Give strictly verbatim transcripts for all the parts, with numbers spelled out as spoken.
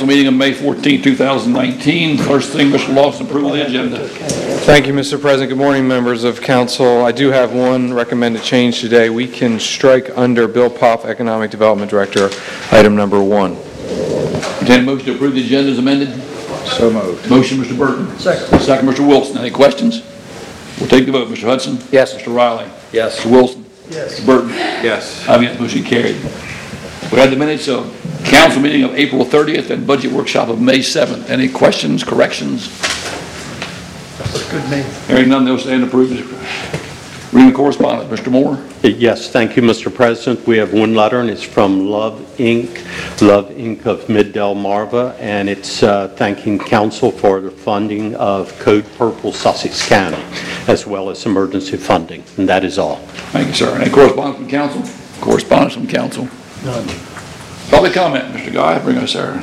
council meeting of May fourteenth, two thousand nineteen. First thing, Mister Lawson, approval of the agenda. Thank you, Mister President. Good morning, members of council. I do have one recommended change today. We can strike under Bill Poff, Economic Development Director, item number one. Entertain a motion to approve the agenda as amended. So moved. Motion, Mister Burton. Second. Second, Mister Wilson. Any questions? We'll take the vote. Mister Hudson? Yes. Mister Riley? Yes. Mister Wilson? Yes. Mister Burton? Yes. I mean, motion carried. We had the minutes of council meeting of April thirtieth and budget workshop of May seventh. Any questions, corrections? That's a good name. Hearing none, they'll stand approved. Reading the correspondence, Mister Moore. Yes, thank you, Mister President. We have one letter, and it's from Love Incorporated. Love Incorporated of Mid-Delmarva, and it's uh, thanking council for the funding of Code Purple Sussex County, as well as emergency funding, and that is all. Thank you, sir. Any correspondence from council? Correspondence from council? None. Public comment, Mister Guy, bring us there.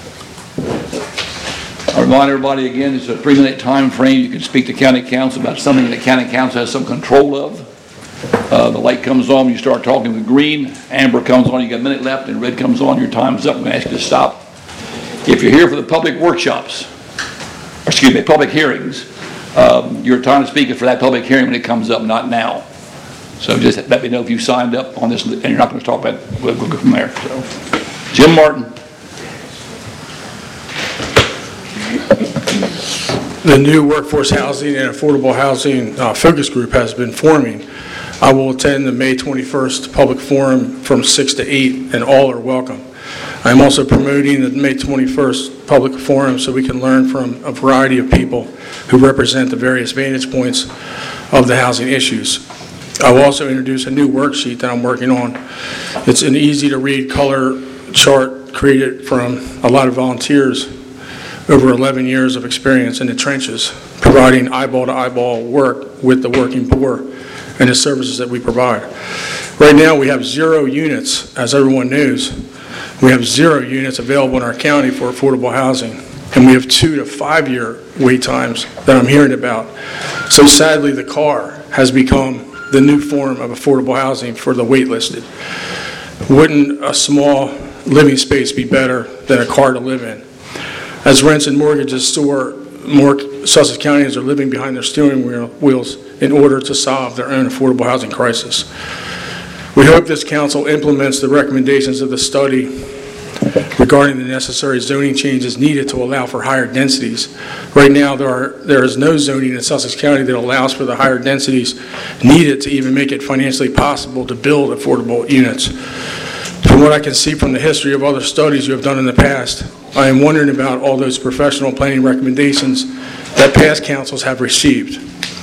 I remind everybody again, it's a three-minute time frame. You can speak to county council about something that county council has some control of. Uh, the light comes on when you start talking with green, amber comes on, you got a minute left, and red comes on, your time's up. I'm going to ask you to stop. If you're here for the public workshops, or excuse me, public hearings, um, your time to speak is for that public hearing when it comes up, not now. So just let me know if you signed up on this and you're not going to talk about it. We'll go from there. So, Jim Martin. The new workforce housing and affordable housing uh, focus group has been forming. I will attend the May twenty-first public forum from six to eight, and all are welcome. I'm also promoting the May twenty-first public forum so we can learn from a variety of people who represent the various vantage points of the housing issues. I will also introduce a new worksheet that I'm working on. It's an easy-to-read color chart created from a lot of volunteers over eleven years of experience in the trenches, providing eyeball-to-eyeball work with the working poor and the services that we provide. Right now, we have zero units, as everyone knows. We have zero units available in our county for affordable housing, and we have two to five-year wait times that I'm hearing about. So sadly, the car has become the new form of affordable housing for the waitlisted. Wouldn't a small living space be better than a car to live in? As rents and mortgages soar, more Sussex Countyans are living behind their steering wheel, wheels in order to solve their own affordable housing crisis. We hope this council implements the recommendations of the study regarding the necessary zoning changes needed to allow for higher densities. Right now, there are there is no zoning in Sussex County that allows for the higher densities needed to even make it financially possible to build affordable units. From what I can see from the history of other studies you have done in the past, I am wondering about all those professional planning recommendations that past councils have received.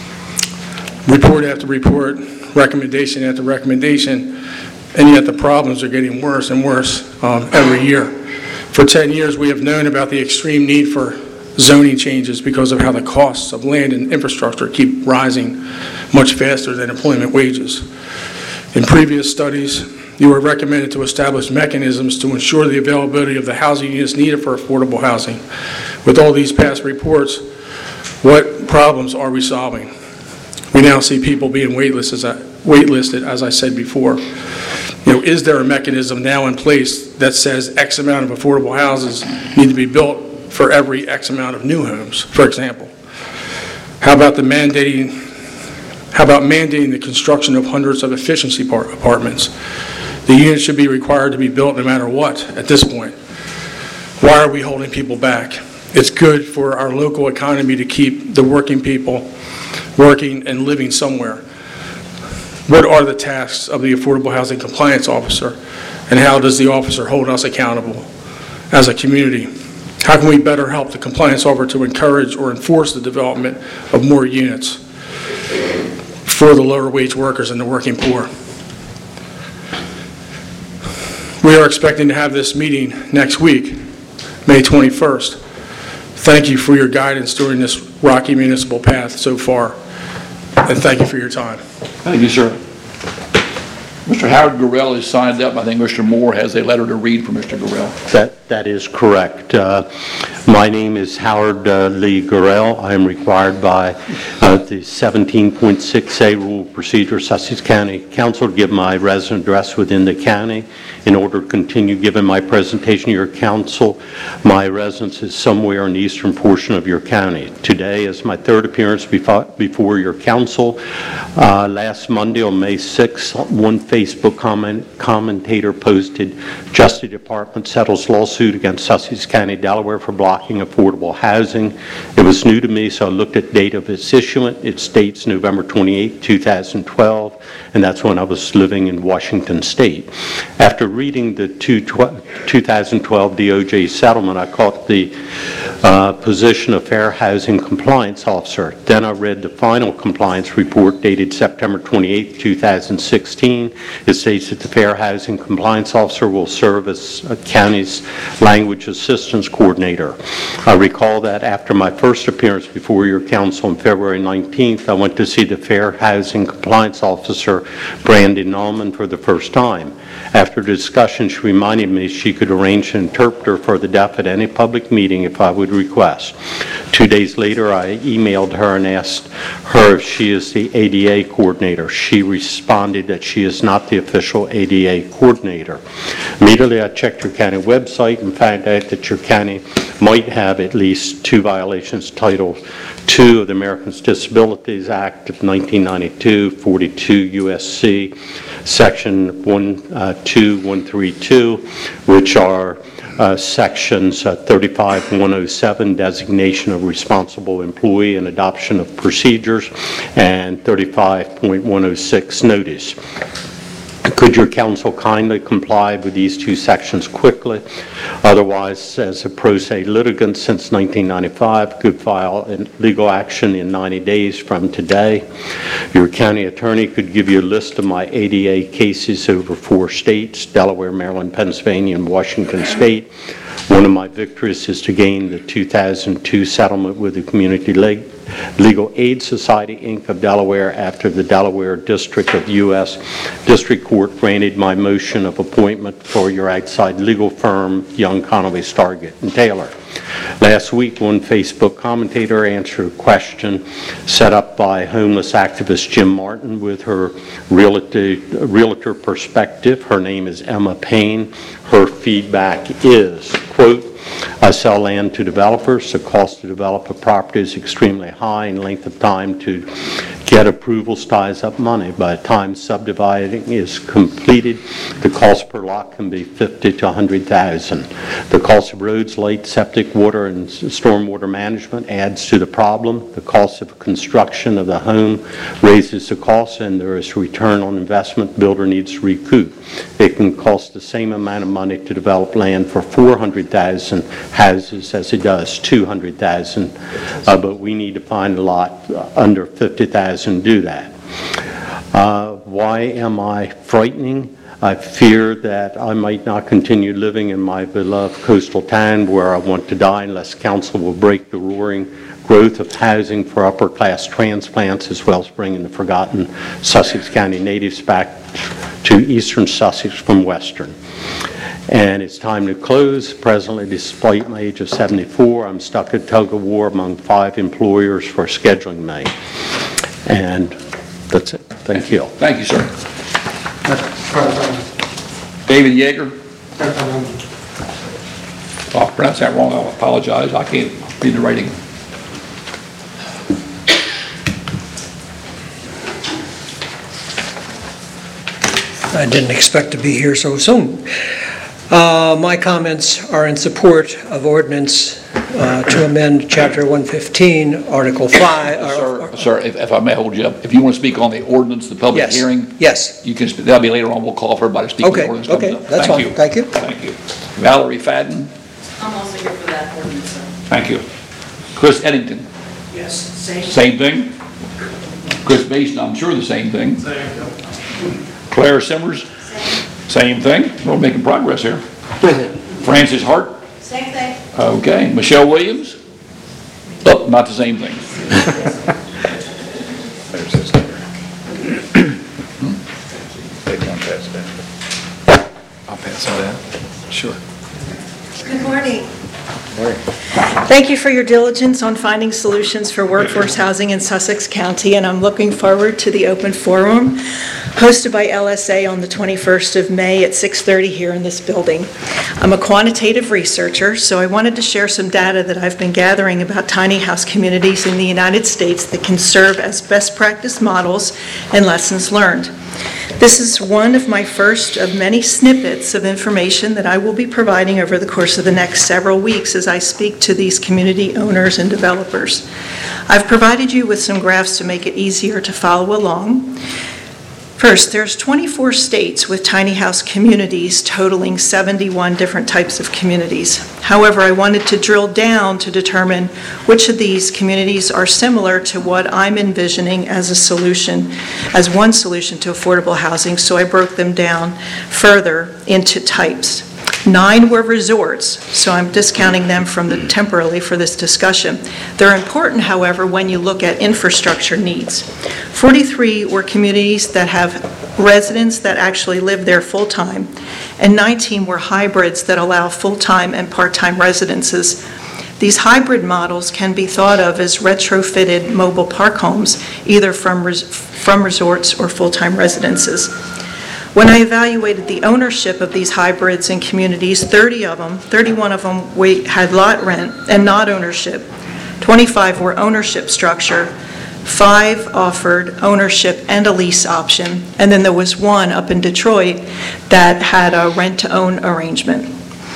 Report after report, recommendation after recommendation, and yet the problems are getting worse and worse um, every year. For ten years, we have known about the extreme need for zoning changes because of how the costs of land and infrastructure keep rising much faster than employment wages. In previous studies, you were recommended to establish mechanisms to ensure the availability of the housing units needed for affordable housing. With all these past reports, what problems are we solving? We now see people being waitlisted, waitlisted, as I said before. You know, is there a mechanism now in place that says X amount of affordable houses need to be built for every X amount of new homes, for example? How about the mandating, how about mandating the construction of hundreds of efficiency apartments? The units should be required to be built no matter what at this point. Why are we holding people back? It's good for our local economy to keep the working people working and living somewhere. What are the tasks of the Affordable Housing Compliance Officer, and how does the officer hold us accountable as a community? How can we better help the compliance officer to encourage or enforce the development of more units for the lower wage workers and the working poor? We are expecting to have this meeting next week, May twenty-first. Thank you for your guidance during this rocky municipal path so far, and thank you for your time. Thank you, sir. Mister Howard Gurrell is signed up. I think Mister Moore has a letter to read from Mister Gurrell. That, that is correct. Uh, My name is Howard uh, Lee Gurrell. I am required by uh, the seventeen point six A Rule of Procedure, Sussex County Council, to give my resident address within the county. In order to continue giving my presentation to your council, my residence is somewhere in the eastern portion of your county. Today is my third appearance before, before your council. Uh, last Monday on May sixth, one Facebook comment, commentator posted, Justice Department settles lawsuit against Sussex County, Delaware for blocking affordable housing. It was new to me, so I looked at date of its issuance. It states November twenty-eighth, two thousand twelve, and that's when I was living in Washington State. After reading the two thousand twelve D O J settlement, I caught the uh, position of Fair Housing Compliance Officer. Then I read the final compliance report dated September twenty-eighth, two thousand sixteen. It states that the Fair Housing Compliance Officer will serve as a county's language assistance coordinator. I recall that after my first appearance before your council on February nineteenth, I went to see the Fair Housing Compliance Officer, Brandon Nauman, for the first time. After discussion, she reminded me she could arrange an interpreter for the deaf at any public meeting if I would request. Two days later, I emailed her and asked her if she is the A D A coordinator. She responded that she is not the official A D A coordinator. Immediately, I checked your county website and found out that your county might have at least two violations. Title two of the Americans with Disabilities Act of nineteen ninety-two, forty-two U S C, Section one two one three two, which are uh, Sections uh, thirty-five point one oh seven, designation of responsible employee and adoption of procedures, and thirty-five point one oh six, notice. Could your council kindly comply with these two sections quickly? Otherwise, as a pro se litigant since nineteen ninety-five, could file a legal action in ninety days from today. Your county attorney could give you a list of my A D A cases over four states, Delaware, Maryland, Pennsylvania, and Washington State. One of my victories is to gain the two thousand two settlement with the Community League Legal Aid Society, Incorporated of Delaware after the Delaware District of U S District Court granted my motion of appointment for your outside legal firm, Young, Conaway, Stargate, and Taylor. Last week, one Facebook commentator answered a question set up by homeless activist Jim Martin with her realtor, realtor perspective. Her name is Emma Payne. Her feedback is, quote, I sell land to developers. The cost to develop a property is extremely high, and length of time to get approvals ties up money. By the time subdividing is completed, the cost per lot can be fifty to one hundred thousand. The cost of roads, light, septic, water, and stormwater management adds to the problem. The cost of construction of the home raises the cost, and there is return on investment builder needs to recoup. It can cost the same amount of money to develop land for four hundred thousand houses as it does two hundred thousand, uh, but we need to find a lot under fifty thousand to do that. Uh, why am I frightening? I fear that I might not continue living in my beloved coastal town where I want to die unless council will break the roaring growth of housing for upper-class transplants, as well as bringing the forgotten Sussex County natives back to eastern Sussex from western. And it's time to close. Presently, despite my age of seventy-four, I'm stuck at tug of war among five employers for scheduling me. And that's it. Thank you. Thank you, sir. David Yeager. If I pronounced that wrong, I apologize. I can't read the writing. I didn't expect to be here so soon. Uh, my comments are in support of ordinance uh, to amend Chapter one fifteen, Article five. Sir, or, or, sir if, if I may hold you up, if you want to speak on the ordinance, the public yes, hearing, yes. you can. That'll be later on. We'll call for everybody to speak. Okay, on the ordinance. okay, that's Thank fine. You. Thank you. Thank you. Valerie Fadden. I'm also here for that ordinance, sir. Thank you. Chris Eddington. Yes, same. Same thing. Chris Mason, I'm sure the same thing. Same. Claire Simmers. Same. Same thing. We're making progress here. Francis Hart. Same thing. Okay. Michelle Williams. Oh, not the same thing. There's his number. Take one test. Thank you for your diligence on finding solutions for workforce housing in Sussex County, and I'm looking forward to the open forum hosted by L S A on the twenty-first of May at six thirty here in this building. I'm a quantitative researcher, so I wanted to share some data that I've been gathering about tiny house communities in the United States that can serve as best practice models and lessons learned. This is one of my first of many snippets of information that I will be providing over the course of the next several weeks as I speak to these community owners and developers. I've provided you with some graphs to make it easier to follow along. First, there's twenty-four states with tiny house communities totaling seventy-one different types of communities. However, I wanted to drill down to determine which of these communities are similar to what I'm envisioning as a solution, as one solution to affordable housing, so I broke them down further into types. Nine were resorts, so I'm discounting them from the temporarily for this discussion. They're important, however, when you look at infrastructure needs. forty-three were communities that have residents that actually live there full-time, and nineteen were hybrids that allow full-time and part-time residences. These hybrid models can be thought of as retrofitted mobile park homes, either from, res- from resorts or full-time residences. When I evaluated the ownership of these hybrids in communities, thirty of them, thirty-one of them we had lot rent and not ownership. twenty-five were ownership structure. Five offered ownership and a lease option. And then there was one up in Detroit that had a rent-to-own arrangement.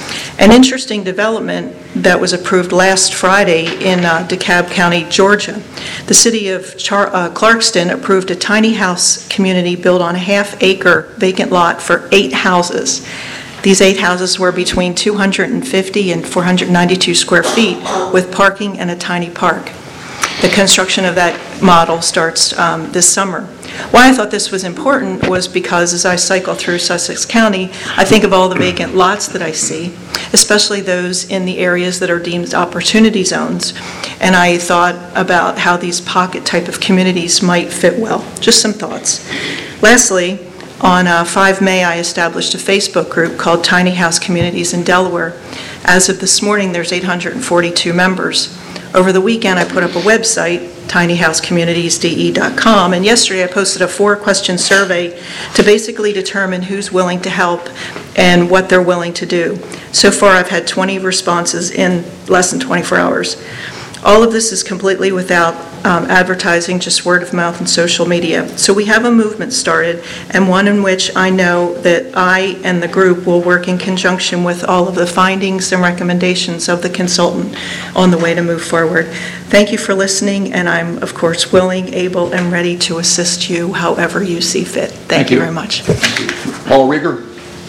An interesting development that was approved last Friday in uh, DeKalb County, Georgia. The city of Char- uh, Clarkston approved a tiny house community built on a half-acre vacant lot for eight houses. These eight houses were between two hundred fifty and four hundred ninety-two square feet with parking and a tiny park. The construction of that model starts um, this summer. Why I thought this was important was because as I cycle through Sussex County, I think of all the vacant lots that I see, especially those in the areas that are deemed opportunity zones. And I thought about how these pocket type of communities might fit well. Just some thoughts. Lastly, on uh, the fifth of May, I established a Facebook group called Tiny House Communities in Delaware. As of this morning, there's eight hundred forty-two members. Over the weekend, I put up a website, tiny house communities d e dot com, and yesterday I posted a four-question survey to basically determine who's willing to help and what they're willing to do. So far, I've had twenty responses in less than twenty-four hours. All of this is completely without um, advertising, just word of mouth and social media. So we have a movement started, and one in which I know that I and the group will work in conjunction with all of the findings and recommendations of the consultant on the way to move forward. Thank you for listening, and I'm, of course, willing, able, and ready to assist you however you see fit. Thank, Thank you you very much. Paul Rieger.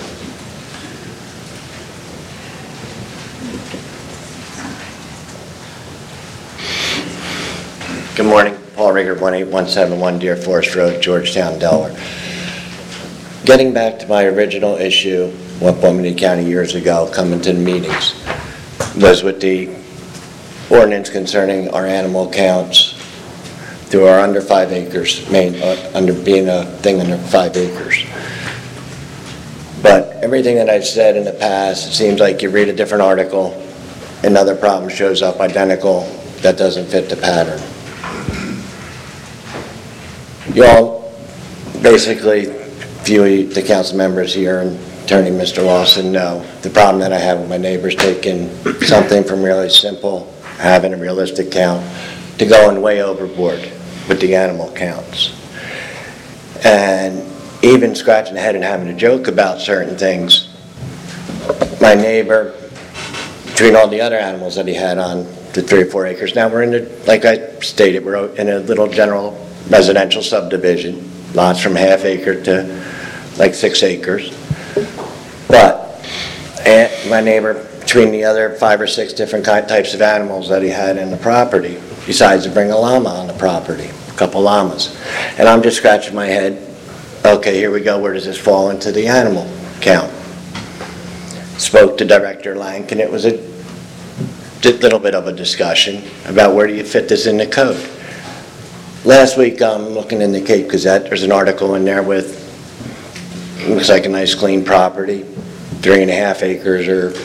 Good morning. Paul Rieger, one eight one seven one Deer Forest Road, Georgetown, Delaware. Getting back to my original issue, what brought me to county years ago, coming to the meetings, was with the ordinance concerning our animal counts through our under five acres, main, uh, under being a thing under five acres. But everything that I've said in the past, it seems like you read a different article, another problem shows up identical that doesn't fit the pattern. You all, basically, if you, the council members here and Attorney Mister Lawson know the problem that I have with my neighbors taking something from really simple, having a realistic count, to going way overboard with the animal counts. And even scratching the head and having a joke about certain things, my neighbor, between all the other animals that he had on the three or four acres, now we're in the, like I stated, we're in a little general residential subdivision, lots from half acre to like six acres. But and my neighbor, between the other five or six different kind, types of animals that he had in the property, decides to bring a llama on the property, a couple llamas. And I'm just scratching my head, okay, here we go, where does this fall into the animal count? Spoke to Director Lank, and it was a little bit of a discussion about where do you fit this in the code. Last week, I'm um, looking in the Cape Gazette, there's an article in there with, looks like a nice clean property, three and a half acres or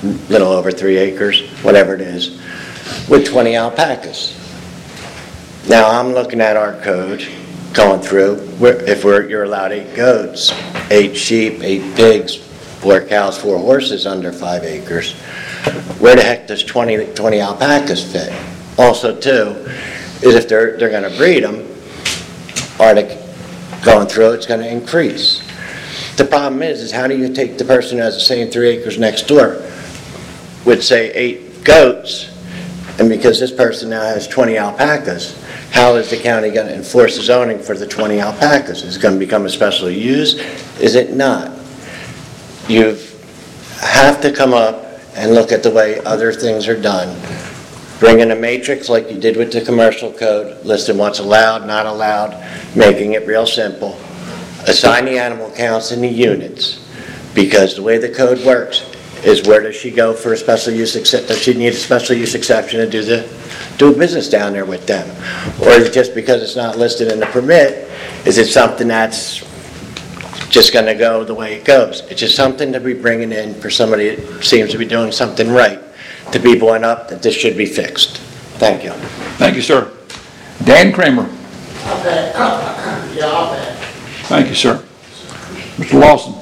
little over three acres, whatever it is, with twenty alpacas. Now, I'm looking at our code, going through, we're- if we're, you're allowed eight goats, eight sheep, eight pigs, four cows, four horses under five acres, where the heck does twenty, twenty alpacas fit? Also, too, is if they're, they're gonna breed them, are they going through, it's gonna increase. The problem is, is how do you take the person who has the same three acres next door with, say, eight goats, and because this person now has twenty alpacas, how is the county going to enforce the zoning for the twenty alpacas? Is it going to become a special use? Is it not? You have to come up and look at the way other things are done. Bring in a matrix like you did with the commercial code, listing what's allowed, not allowed, making it real simple. Assign the animal counts in the units, because the way the code works is where does she go for a special use, except does she need a special use exception to do the do business down there with them? Or is it just because it's not listed in the permit, is it something that's just going to go the way it goes? It's just something to be bringing in for somebody that seems to be doing something right, to be blowing up that this should be fixed. Thank you. Thank you, sir. Dan Kramer. I'll bet. Yeah, I'll bet. Thank you, sir. Mister Lawson.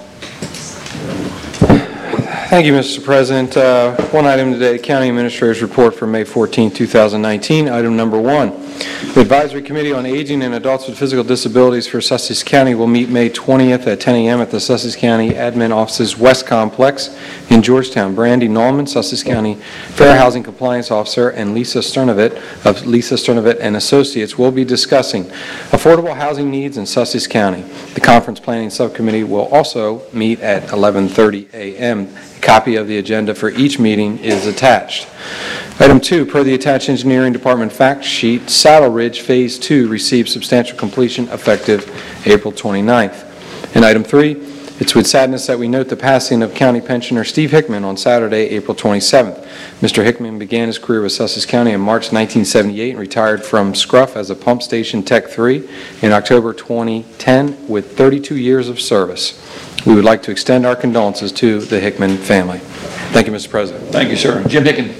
Thank you, Mister President. Uh, One item today, County Administrator's Report for May fourteenth, two thousand nineteen. Item number one, the Advisory Committee on Aging and Adults with Physical Disabilities for Sussex County will meet May twentieth at ten a m at the Sussex County Admin Office's West Complex in Georgetown. Brandy Nallman, Sussex County Fair Housing Compliance Officer, and Lisa Sternovit of Lisa Sternovit and Associates will be discussing affordable housing needs in Sussex County. The Conference Planning Subcommittee will also meet at eleven thirty a m A copy of the agenda for each meeting is attached. Item two, per the attached Engineering Department fact sheet, Saddle Ridge Phase two received substantial completion effective April twenty-ninth. And item three, it's with sadness that we note the passing of County Pensioner Steve Hickman on Saturday, April twenty-seventh. Mister Hickman began his career with Sussex County in March nineteen seventy-eight and retired from Scruff as a Pump Station Tech three in October twenty ten with thirty-two years of service. We would like to extend our condolences to the Hickman family. Thank you, Mister President. Thank you, sir. Jim Hicken.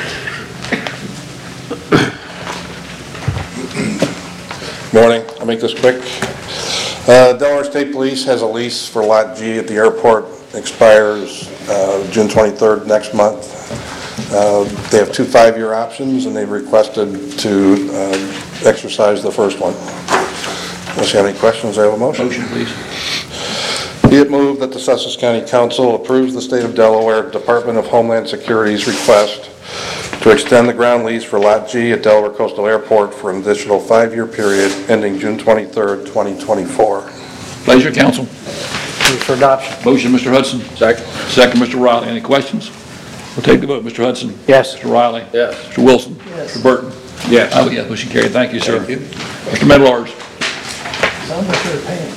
Morning. I'll make this quick. Uh, Delaware State Police has a lease for Lot G at the airport. Expires uh, June twenty-third next month. Uh, they have two five-year options, and they've requested to uh, exercise the first one. Unless you have any questions, I have a motion. Motion, please. Be it moved that the Sussex County Council approves the State of Delaware Department of Homeland Security's request to extend the ground lease for Lot G at Delaware Coastal Airport for an additional five-year period ending June twenty-third, twenty twenty-four. Pleasure, council. Move for adoption. Motion, Mister Hudson. Second. Second, Mister Riley. Any questions? We'll take the vote. Mister Hudson. Yes. Mister Riley. Yes. Mister Wilson. Yes. Mister Burton. Yes. Oh, yeah, motion carried. Thank you, sir. Thank you. Mister Medlars. Sounds like they're paying.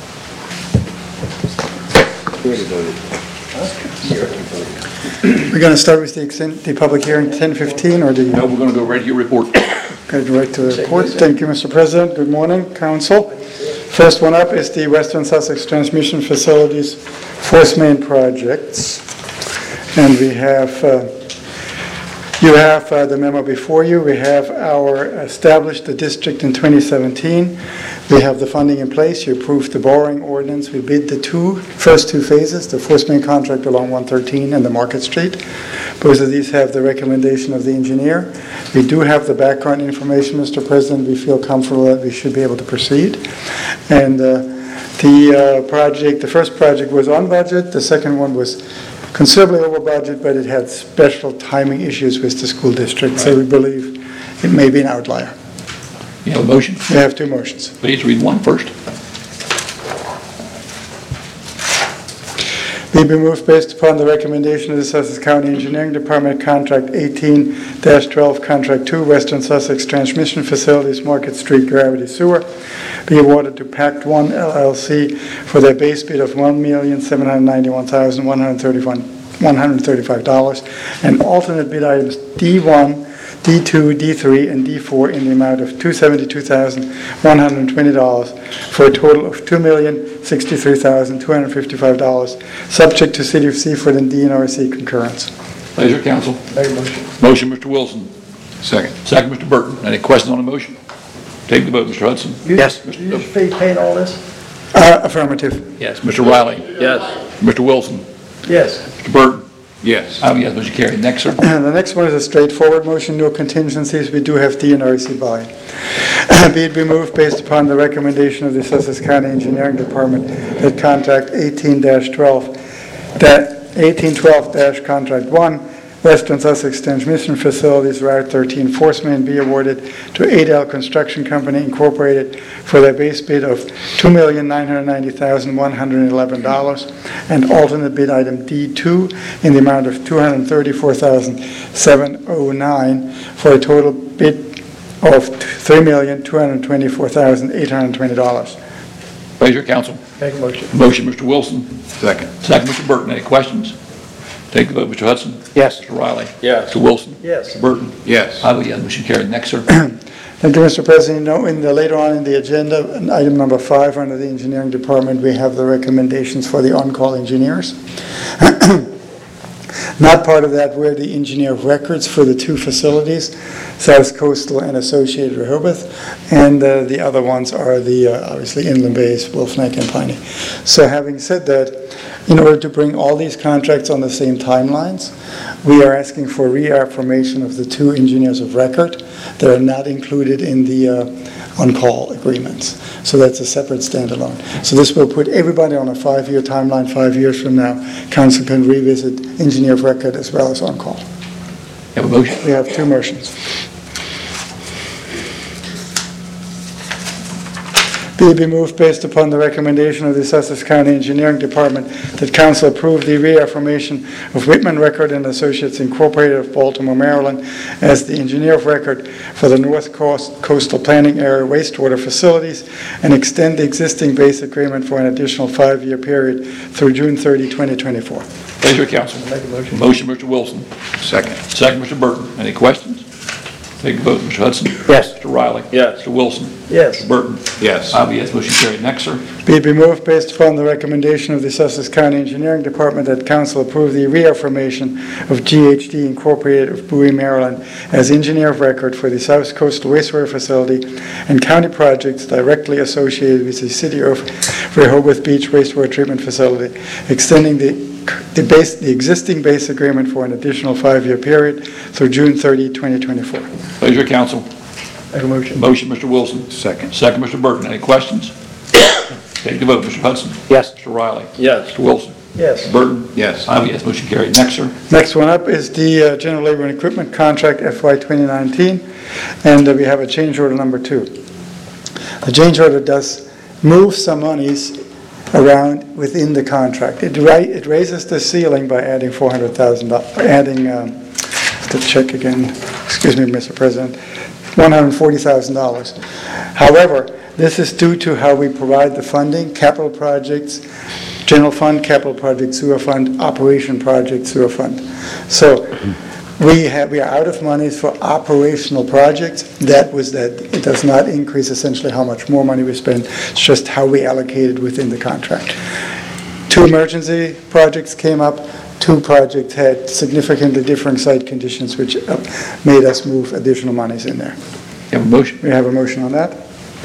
We're going to start with the, extent, the public hearing ten fifteen, or the... No, we're going to go right to your report. Go direct to the report. Thank you, Mister President. Good morning, Council. First one up is the Western Sussex Transmission Facilities Force Main Projects. And we have, uh, you have uh, the memo before you. We have our established the district in twenty seventeen. We have the funding in place. You approved the borrowing ordinance. We bid the two, first two phases, the Force Main contract along one thirteen and the Market Street. Both of these have the recommendation of the engineer. We do have the background information, Mister President. We feel comfortable that we should be able to proceed. And uh, the uh, project, the first project was on budget. The second one was considerably over budget, but it had special timing issues with the school district. Right. So we believe it may be an outlier. You have a motion? We have two motions. Please read one first. Be moved based upon the recommendation of the Sussex County Engineering Department, Contract eighteen dash twelve, Contract two, Western Sussex Transmission Facilities, Market Street Gravity Sewer, be awarded to Pact one L L C for their base bid of one million seven hundred ninety-one thousand one hundred thirty-five dollars and alternate bid items D one, D two, D three, and D four in the amount of two hundred seventy-two thousand one hundred twenty dollars for a total of two million sixty-three thousand two hundred fifty-five dollars, subject to City of Seaford and D N R C concurrence. Pleasure, council. Make a motion. Motion, Mister Wilson. Second. Second, Mister Burton. Any questions on the motion? Take the vote, Mister Hudson. Yes. You just fee paid all this? Uh, Affirmative. Yes. Mister Riley. Yes. Mister Wilson. Yes. Mister Burton. Yes. I vote yes, motion carried. Next, sir. And the next one is a straightforward motion, no contingencies. We do have D N R C buy. Be it removed based upon the recommendation of the Sussex County Engineering Department that contract eighteen twelve, eighteen twelve contract one, Western Sussex Transmission Facilities, Route thirteen, Force Main be awarded to A D L Construction Company Incorporated for their base bid of two million nine hundred ninety thousand one hundred eleven dollars and alternate bid item D two in the amount of two hundred thirty-four thousand seven hundred nine for a total bid of three million two hundred twenty-four thousand eight hundred twenty dollars. Pleasure, council. Make a motion. Motion, Mister Wilson. Second. Second, Mister Burton. Any questions? Take the vote, Mister Hudson. Yes. Mister Riley. Yes. Mister Wilson. Yes. Mister Burton. Yes. I vote yes, motion carried. Next, sir. Thank you, Mister President. You know, in the, later on in the agenda, in item number five under the Engineering Department, we have the recommendations for the on-call engineers. Not part of that were the engineer of records for the two facilities, South Coastal and Associated Rehoboth, and uh, the other ones are the, uh, obviously, Inland Bays, Wolf Neck, and Piney. So having said that, in order to bring all these contracts on the same timelines, we are asking for reaffirmation of the two engineers of record that are not included in the uh, on-call agreements. So that's a separate standalone. So this will put everybody on a five-year timeline. Five years from now, council can revisit engineer of record as well as on-call. Have a motion? We have two motions. Be it be moved based upon the recommendation of the Sussex County Engineering Department that council approve the reaffirmation of Whitman Record and Associates Incorporated of Baltimore, Maryland as the engineer of record for the North Coast Coastal Planning Area wastewater facilities and extend the existing base agreement for an additional five-year period through June thirtieth, twenty twenty-four. Pleasure, council. Make a motion. Motion, Mister Wilson. Second. Second, Mister Burton. Any questions? Take the vote, Mister Hudson. Yes. Mister Riley. Yes. Mister Wilson. Yes. Mister Burton. Yes. I vote yes, motion carried. Next, sir. Be it removed based upon the recommendation of the Sussex County Engineering Department that council approve the reaffirmation of G H D Incorporated of Bowie, Maryland as engineer of record for the South Coastal Wastewater Facility and county projects directly associated with the City of Rehoboth Beach Wastewater Treatment Facility, extending the the base, the existing base agreement for an additional five-year period through June thirtieth, twenty twenty-four. Pleasure, council. Make a motion. Motion, Mister Wilson. Second. Second, Mister Burton. Any questions? Take the vote, Mister Hudson. Yes. Mister Riley. Yes. Mister Wilson. Yes. Mister Burton. Yes. I vote yes, motion carried. Next, sir. Next one up is the uh, General Labor and Equipment Contract F Y twenty nineteen, and uh, we have a change order number two. The change order does move some monies around within the contract. It, ra it raises the ceiling by adding four hundred thousand dollars, adding, um, to check again, excuse me, Mister President, one hundred forty thousand dollars. However, this is due to how we provide the funding, capital projects, general fund, capital project, sewer fund, operation project, sewer fund. So we have, we are out of monies for operational projects. That was that. It does not increase essentially how much more money we spend. It's just how we allocate it within the contract. Two emergency projects came up. Two projects had significantly different site conditions, which uh, made us move additional monies in there. You have a motion? We have a motion on that.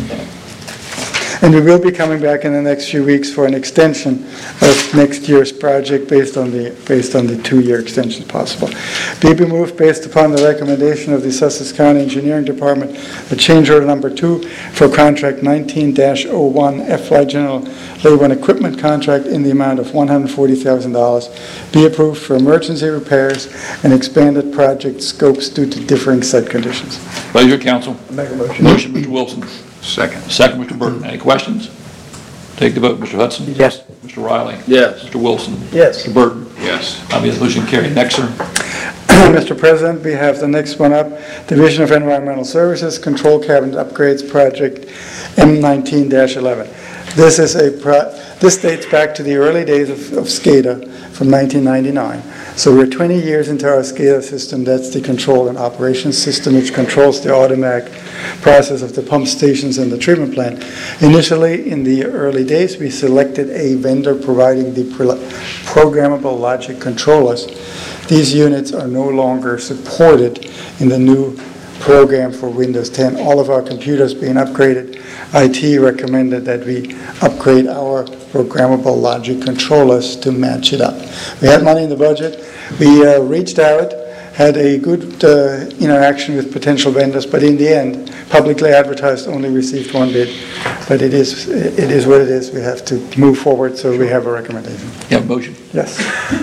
And we will be coming back in the next few weeks for an extension of next year's project based on the based on the two-year extension possible. Be it moved based upon the recommendation of the Sussex County Engineering Department, the change order number two for contract nineteen dash oh one F Y General Labor and Equipment Contract in the amount of one hundred forty thousand dollars be approved for emergency repairs and expanded project scopes due to differing site conditions. Pleasure, council. Make a motion. Motion, Mister Wilson. Second. Second, Mister Burton. Any questions? Take the vote, Mister Hudson. Yes. Mister Riley. Yes. Mister Wilson. Yes. Mister Burton. Yes. I vote yes, motion carried. Next, sir. Mister President, we have the next one up, Division of Environmental Services Control Cabinet Upgrades Project M nineteen dash eleven. This is a pro this dates back to the early days of, of SCADA from nineteen ninety-nine. So we're twenty years into our SCADA system. That's the control and operations system, which controls the automatic process of the pump stations and the treatment plant. Initially, in the early days, we selected a vendor providing the programmable logic controllers These units are no longer supported in the new program for Windows ten. All of our computers being upgraded, I T recommended that we upgrade our programmable logic controllers to match it up. We had money in the budget. We uh, reached out, had a good uh, interaction with potential vendors, but in the end, publicly advertised, only received one bid. But it is, it is what it is. We have to move forward, so we have a recommendation. You have a motion? Yes.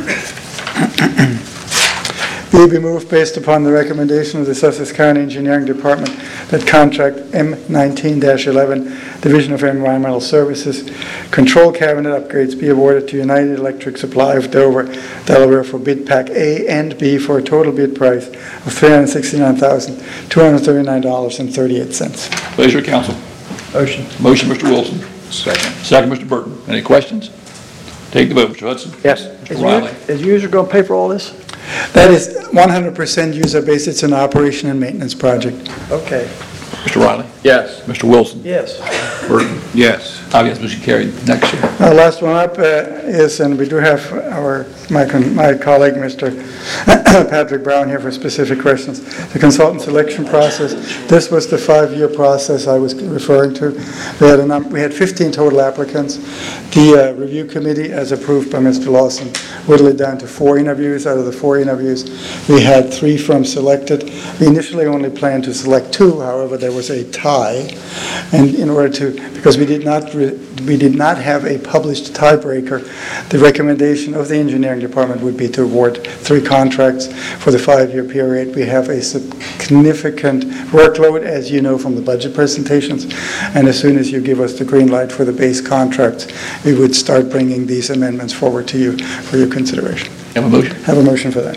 Be be moved based upon the recommendation of the Sussex County Engineering Department that contract M nineteen dash eleven, Division of Environmental Services, control cabinet upgrades be awarded to United Electric Supply of Dover, Delaware for bid pack A and B for a total bid price of three hundred sixty-nine thousand, two hundred thirty-nine dollars and thirty-eight cents. Pleasure, council. Motion. Motion, Mister Wilson. Second. Second, Mister Burton. Any questions? Take the vote, Mister Hudson. Yes. Mister Riley. Is the user going to pay for all this? That is one hundred percent user-based. It's an operation and maintenance project. Okay. Mister Riley. Yes. Mister Wilson. Yes. Burton. Yes. I guess motion carried. Next year. Our last one up uh, is, and we do have our, my con- my colleague, Mister Patrick Brown here for specific questions. The consultant selection process, this was the five-year process I was referring to. We had a num- we had fifteen total applicants. The uh, review committee, as approved by Mister Lawson, whittled it down to four interviews. Out of the four interviews, we had three from selected. We initially only planned to select two, however, there was a tie. And in order to, because we did not re- we did not have a published tiebreaker, the recommendation of the engineering department would be to award three contracts for the five-year period. We have a significant workload, as you know from the budget presentations, and as soon as you give us the green light for the base contracts, we would start bringing these amendments forward to you for your consideration. Have a motion? Have a motion for that.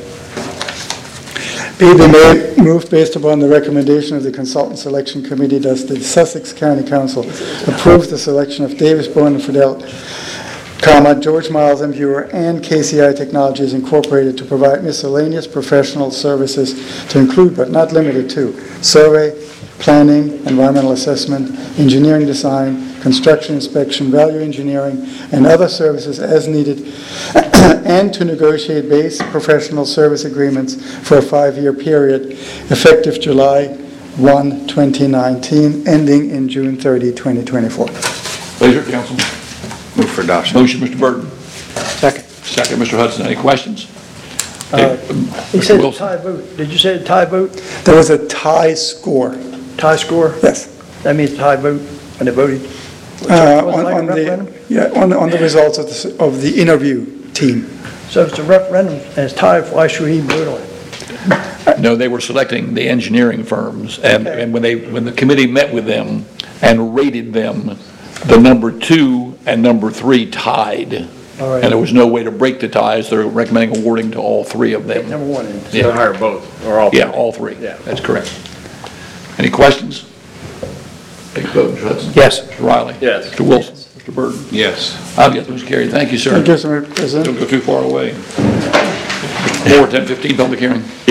Be it made, moved based upon the recommendation of the Consultant Selection Committee, does the Sussex County Council approve the selection of Davis Bowen and Fidel, comma, George Miles and Viewer, and K C I Technologies Incorporated to provide miscellaneous professional services to include but not limited to survey, planning, environmental assessment, engineering design, construction inspection, value engineering, and other services as needed, and to negotiate base professional service agreements for a five-year period effective July first, twenty nineteen, ending in June thirtieth, twenty twenty-four. Pleasure, council. Move for adoption. Motion, Mister Burton. Second. Second, Mister Hudson. Any questions? Uh, Okay, He Mister said Wilson. tie vote. Did you say a tie vote? There was a tie score. Tie score? Yes. That means tie vote when they voted? Uh, Was it on, like a on the referendum? yeah on, on the results of the, of the interview team. So if it's a referendum and it's tied, why should we even vote on it? No, they were selecting the engineering firms, and, Okay. and when they, when the committee met with them and rated them, the number two and number three tied. All right. And there was no way to break the ties. They're recommending awarding to all three of them. Number one in. Yeah. hire both, or all? Yeah, all three. Yeah. That's correct. Any questions? Take a vote, Mister Hudson. Yes. Mister Riley. Yes. Mister Wilson. Mister Burton. Yes. I'll get those carried. Thank you, sir. Thank you, Mister President. Don't go too far away. Moore, ten fifteen, public hearing.